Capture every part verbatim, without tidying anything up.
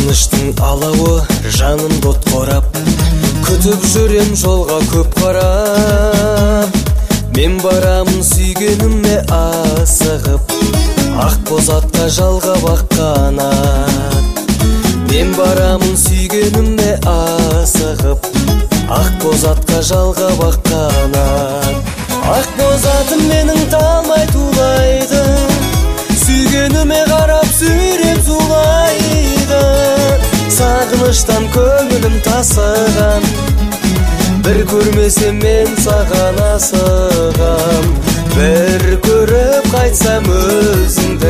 Сағыныштың алауы жанымды от қорап, күтіп жүрем жолға көп қарап. Мен барамын сүйгеніме асығып, ақ боз атқа жалғап ақ қанат. Мен барамын сүйгеніме асығып, ақ боз атқа жалғап ақ қанат. Ақ боз атым менің талмай тулайды, сүйгеніме қарап сүйреп зулайды. Сағыныштан көңілім тасыған, бір көрмесем мен саған асығам. Бір көріп қайтсам өзіңді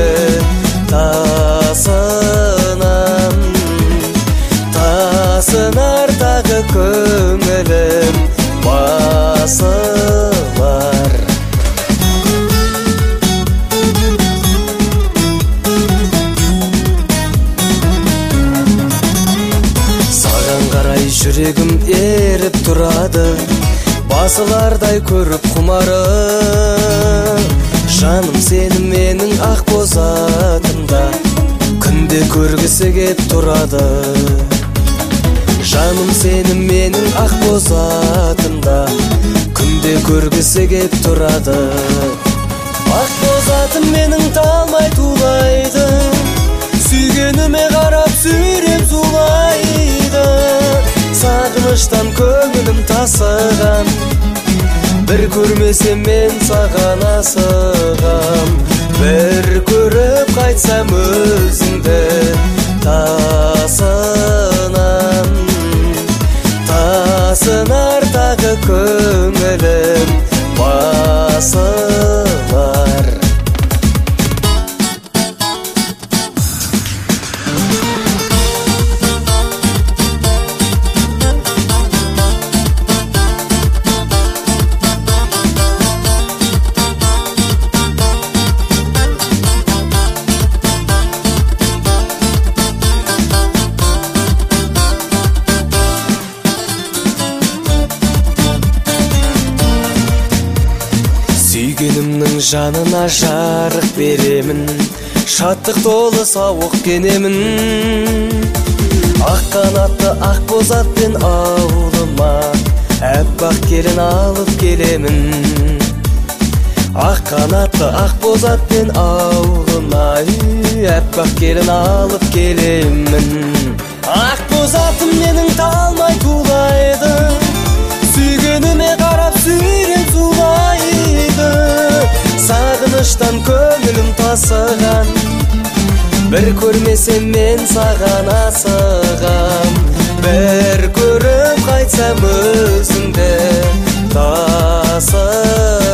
тасынам. Тасынар тағы көңілім басылар. Саған қарай жүрегім еріп тұрады, басылардай көріп құмары. Жаным сені менің ақ боз атымда, күнде көргісі кеп тұрады. Жаным сені менің ақ боз атымда, күнде көргісі кеп тұрады. Ақ боз атым менің талмай тулайды, сүйгеніме қарап сүйреп зулайды. Сағыныштан көңілім тасыған, бір көрмесем мен саған асығам. Бір көріп қайтсам өзіңді тасынам. Тасынар тағы көңілім басылар. Сүйгенімнің жанына жарық беремін, шаттық толы сауық кенемін. Ақ қанатты ақ боз атпен ауылыма, әппақ келін алып келемін. Ақ қанатты ақ боз атпен ауылыма, әппақ келін алып келемін. Ақ боз атым менің талмай тулайды, сүйгеніме қарап сүйреп зулайды. Сағыныштан көңілім тасыған, бір көрмесем мен саған асығам. Бір көріп қайтсам өзіңді тасыған.